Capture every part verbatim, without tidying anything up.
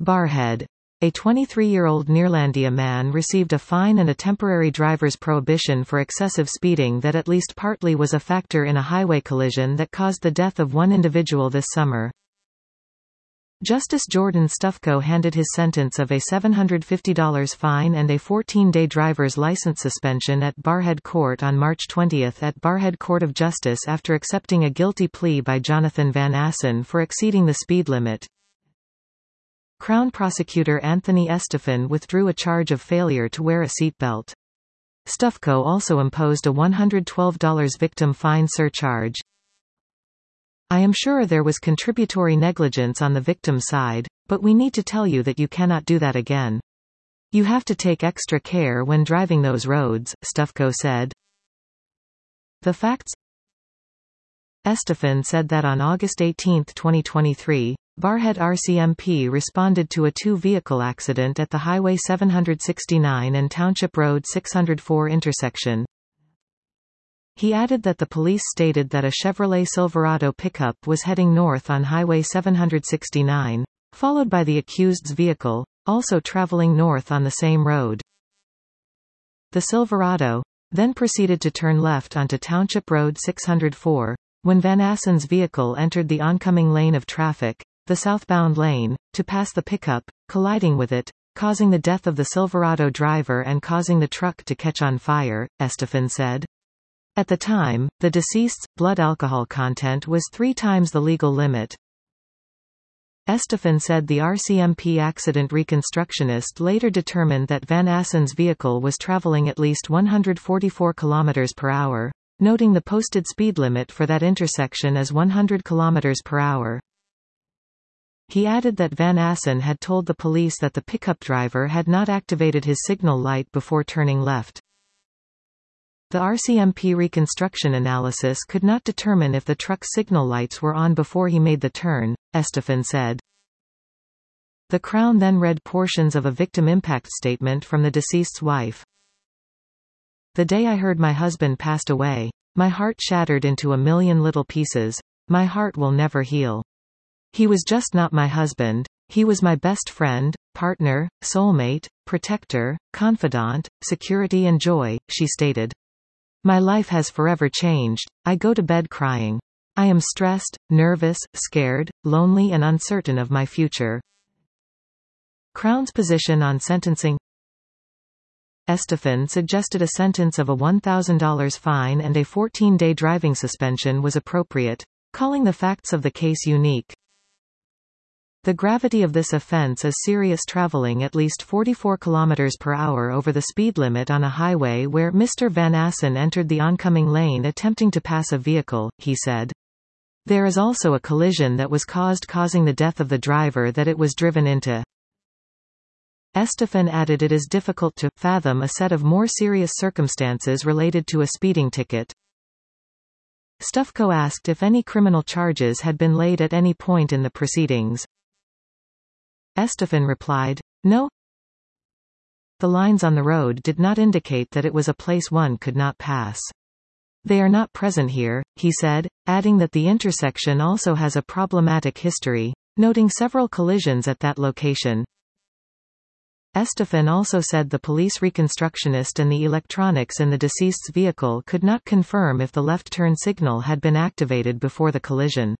Barrhead. A twenty-three-year-old Neerlandia man received a fine and a temporary driver's prohibition for excessive speeding that at least partly was a factor in a highway collision that caused the death of one individual this summer. Justice Jordan Stufko handed his sentence of a seven hundred fifty dollar fine and a fourteen-day driver's license suspension at Barrhead Court on March twentieth at Barrhead Court of Justice after accepting a guilty plea by Jonathan Van Assen for exceeding the speed limit. Crown Prosecutor Anthony Estefan withdrew a charge of failure to wear a seatbelt. Stufko also imposed a one hundred twelve dollar victim fine surcharge. I am sure there was contributory negligence on the victim's side, but we need to tell you that you cannot do that again. You have to take extra care when driving those roads, Stufko said. The facts? Estefan said that on August eighteenth twenty twenty-three, Barrhead R C M P responded to a two-vehicle accident at the Highway seven sixty-nine and Township Road six oh four intersection. He added that the police stated that a Chevrolet Silverado pickup was heading north on Highway seven sixty-nine, followed by the accused's vehicle, also traveling north on the same road. The Silverado then proceeded to turn left onto Township Road six oh four, when Van Assen's vehicle entered the oncoming lane of traffic, the southbound lane, to pass the pickup, colliding with it, causing the death of the Silverado driver and causing the truck to catch on fire, Estefan said. At the time, the deceased's blood alcohol content was three times the legal limit. Estefan said the R C M P accident reconstructionist later determined that Van Assen's vehicle was traveling at least one hundred forty-four kilometers per hour, noting the posted speed limit for that intersection as one hundred kilometers per hour. He added that Van Assen had told the police that the pickup driver had not activated his signal light before turning left. The R C M P reconstruction analysis could not determine if the truck's signal lights were on before he made the turn, Estefan said. The Crown then read portions of a victim impact statement from the deceased's wife. The day I heard my husband passed away, my heart shattered into a million little pieces. My heart will never heal. He was just not my husband, he was my best friend, partner, soulmate, protector, confidant, security and joy, she stated. My life has forever changed. I go to bed crying. I am stressed, nervous, scared, lonely and uncertain of my future. Crown's position on sentencing. Estefan suggested a sentence of a one thousand dollar fine and a fourteen-day driving suspension was appropriate, calling the facts of the case unique. The gravity of this offense is serious traveling at least forty-four kilometers per hour over the speed limit on a highway where Mister Van Assen entered the oncoming lane attempting to pass a vehicle, he said. There is also a collision that was caused causing the death of the driver that it was driven into. Estefan added it is difficult to fathom a set of more serious circumstances related to a speeding ticket. Stufko asked if any criminal charges had been laid at any point in the proceedings. Estefan replied, no. The lines on the road did not indicate that it was a place one could not pass. They are not present here, he said, adding that the intersection also has a problematic history, noting several collisions at that location. Estefan also said the police reconstructionist and the electronics in the deceased's vehicle could not confirm if the left turn signal had been activated before the collision.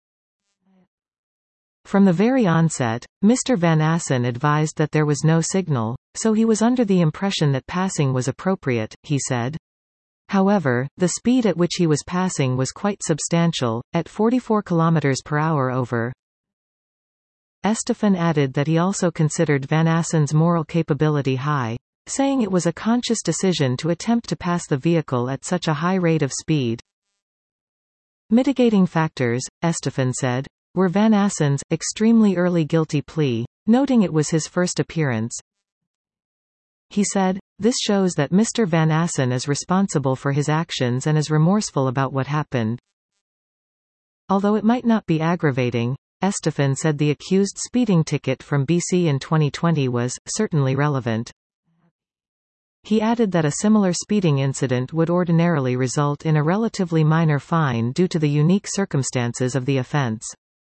From the very onset, Mister Van Assen advised that there was no signal, so he was under the impression that passing was appropriate, he said. However, the speed at which he was passing was quite substantial, at forty-four kilometers per hour over. Estefan added that he also considered Van Assen's moral capability high, saying it was a conscious decision to attempt to pass the vehicle at such a high rate of speed. Mitigating factors, Estefan said, were Van Assen's extremely early guilty plea, noting it was his first appearance. He said, this shows that Mister Van Assen is responsible for his actions and is remorseful about what happened. Although it might not be aggravating, Estefan said the accused speeding ticket from B C in twenty twenty was certainly relevant. He added that a similar speeding incident would ordinarily result in a relatively minor fine due to the unique circumstances of the offense.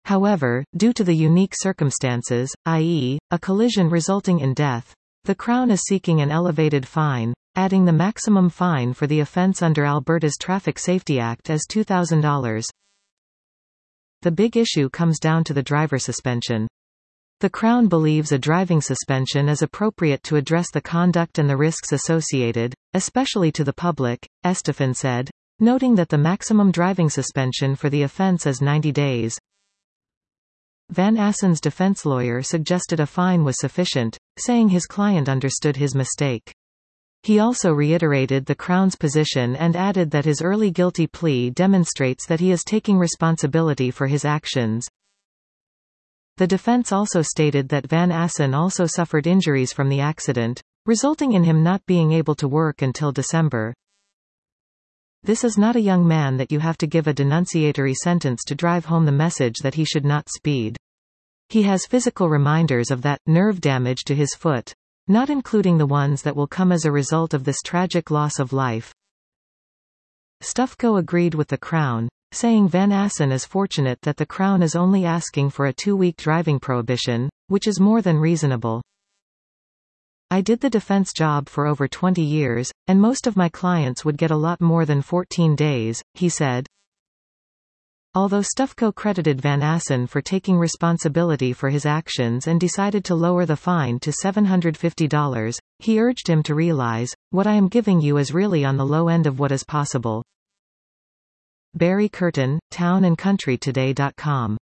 However, due to the unique circumstances, that is, a collision resulting in death, the Crown is seeking an elevated fine, adding the maximum fine for the offence under Alberta's Traffic Safety Act as two thousand dollars. The big issue comes down to the driver suspension. The Crown believes a driving suspension is appropriate to address the conduct and the risks associated, especially to the public, Estefan said, noting that the maximum driving suspension for the offence is ninety days. Van Assen's defense lawyer suggested a fine was sufficient, saying his client understood his mistake. He also reiterated the Crown's position and added that his early guilty plea demonstrates that he is taking responsibility for his actions. The defense also stated that Van Assen also suffered injuries from the accident, resulting in him not being able to work until December. This is not a young man that you have to give a denunciatory sentence to drive home the message that he should not speed. He has physical reminders of that, nerve damage to his foot, not including the ones that will come as a result of this tragic loss of life. Stufco agreed with the Crown, saying Van Assen is fortunate that the Crown is only asking for a two-week driving prohibition, which is more than reasonable. I did the defense job for over twenty years, and most of my clients would get a lot more than fourteen days, he said. Although Stufco credited Van Assen for taking responsibility for his actions and decided to lower the fine to seven hundred fifty dollars, he urged him to realize, what I am giving you is really on the low end of what is possible. Barry Curtin, town and country today dot com